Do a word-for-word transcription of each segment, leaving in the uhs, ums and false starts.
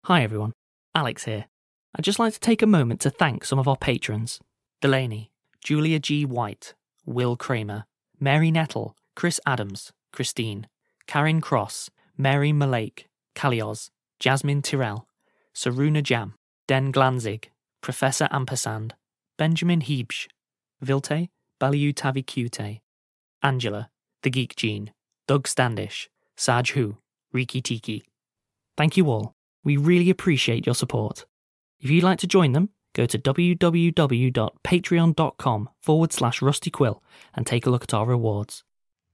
Hi everyone, Alex here. I'd just like to take a moment to thank some of our patrons. Delaney, Julia G. White, Will Kramer, Mary Nettle, Chris Adams, Christine, Karen Cross, Mary Malake, Kalios, Jasmine Tyrrell, Saruna Jam, Den Glanzig, Professor Ampersand, Benjamin Hebsch, Vilte, Baliu Tavikute, Angela, The Geek Gene, Doug Standish, Saj Hu, Riki Tiki. Thank you all. We really appreciate your support. If you'd like to join them, go to www.patreon.com forward slash Rusty Quill and take a look at our rewards.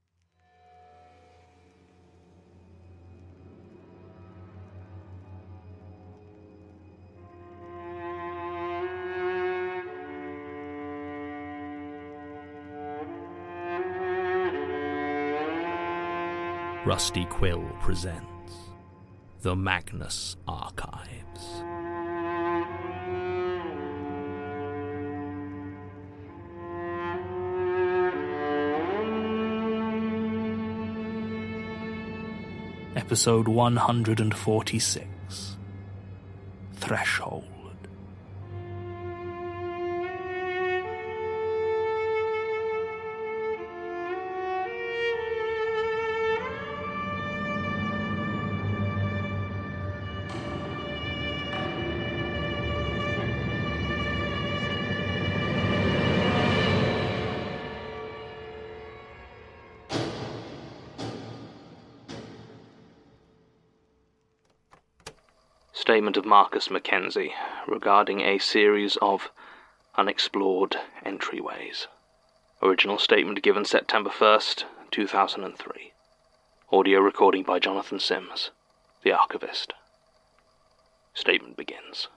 Rusty Quill presents The Magnus Archives. Episode one hundred forty-six, Threshold. Statement of Marcus Mackenzie regarding a series of unexplored entryways. Original statement given September first, two thousand three. Audio recording by Jonathan Sims, the archivist. Statement begins.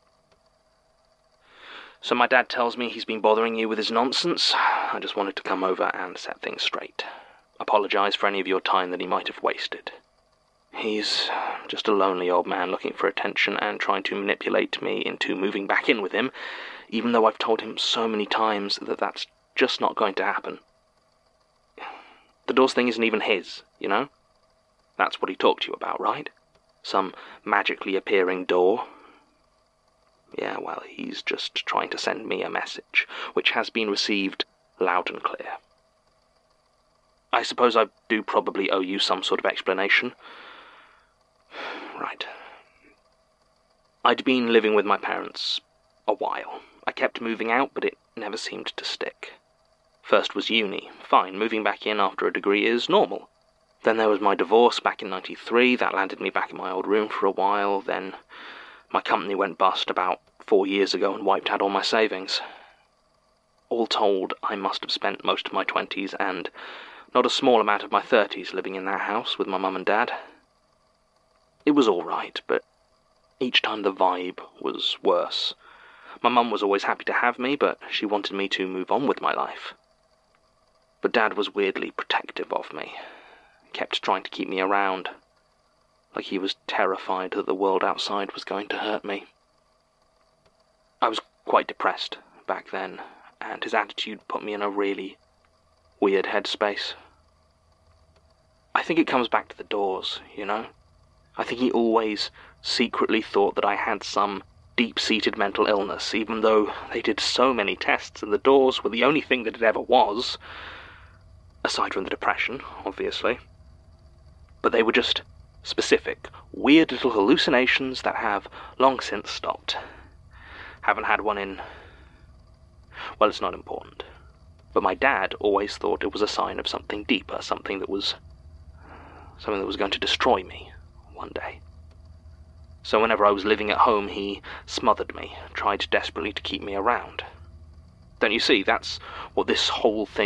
So my dad tells me he's been bothering you with his nonsense. I just wanted to come over and set things straight. Apologise for any of your time that he might have wasted. He's just a lonely old man looking for attention and trying to manipulate me into moving back in with him, even though I've told him so many times that that's just not going to happen. The doors thing isn't even his, you know? That's what he talked to you about, right? Some magically appearing door. Yeah, well, he's just trying to send me a message, which has been received loud and clear. I suppose I do probably owe you some sort of explanation. Right. I'd been living with my parents a while. I kept moving out, but it never seemed to stick. First was uni. Fine, moving back in after a degree is normal. Then there was my divorce back in ninety-three. That landed me back in my old room for a while. Then my company went bust about four years ago and wiped out all my savings. All told, I must have spent most of my twenties and not a small amount of my thirties living in that house with my mum and dad. It was all right, but each time the vibe was worse. My mum was always happy to have me, but she wanted me to move on with my life. But Dad was weirdly protective of me, kept trying to keep me around, like he was terrified that the world outside was going to hurt me. I was quite depressed back then, and his attitude put me in a really weird headspace. I think it comes back to the doors, you know? I think he always secretly thought that I had some deep-seated mental illness, even though they did so many tests and the doors were the only thing that it ever was, aside from the depression, obviously. But they were just specific, weird little hallucinations that have long since stopped. Haven't had one in... well, it's not important. But my dad always thought it was a sign of something deeper, something that was... something that was going to destroy me one day. So whenever I was living at home, he smothered me, tried desperately to keep me around. Don't you see, that's what this whole thing